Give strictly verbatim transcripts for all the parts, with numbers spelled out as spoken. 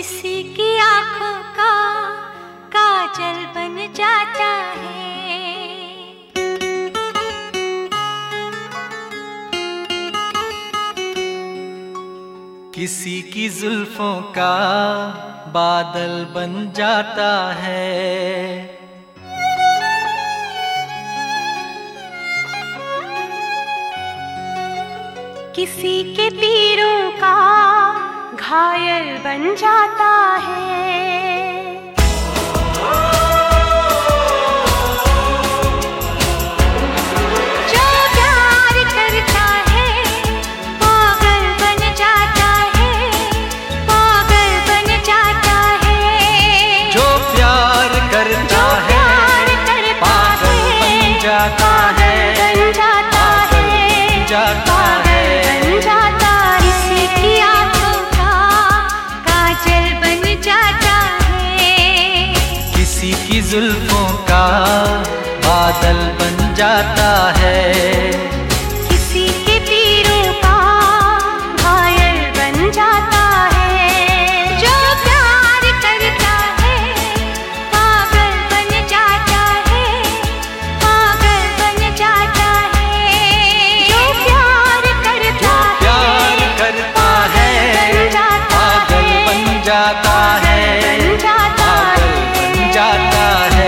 किसी की आंखों का काजल बन जाता है। किसी की जुल्फों का बादल बन जाता है। किसी के तीरों का घायल बन जाता है। जो प्यार करता है पागल बन जाता है, पागल बन जाता है। जो प्यार करता है पागल बन जाता है, बन जाता है, जाता बन जाता है। किसी की आंखों का काजल बन जाता है। किसी की जुल्फों का बादल बन जाता है। किसी के तीरों का घायल बन जाता है। जो प्यार करता है पागल बन जाता है, पागल बन जाता है। जो प्यार करता प्यार करता है पागल बन जाता है, पागल बन जाता है।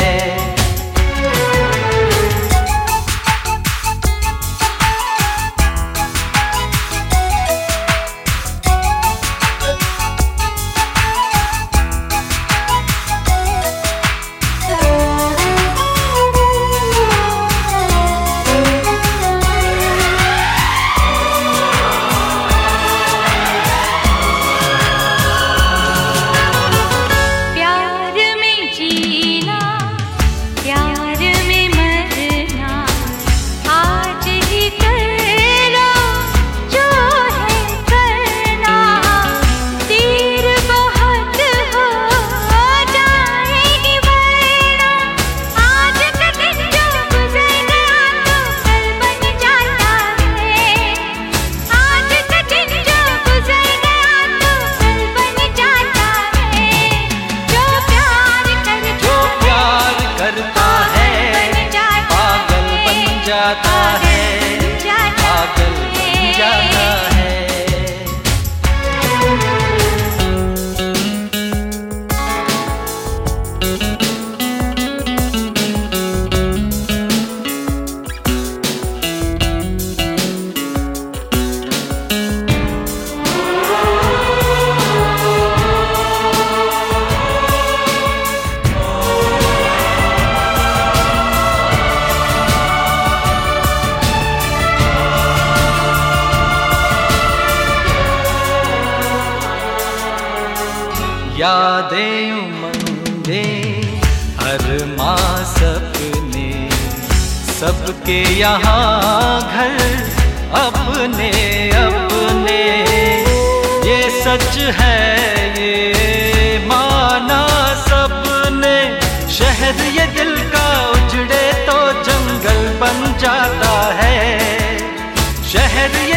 जाता है, पागल बन जाता है। यादें उमंगें हर माह सपने, सबके यहाँ घर अपने अपने। ये सच है ये माना सबने, शहर ये दिल का उजड़े तो जंगल बन जाता है। शहर ये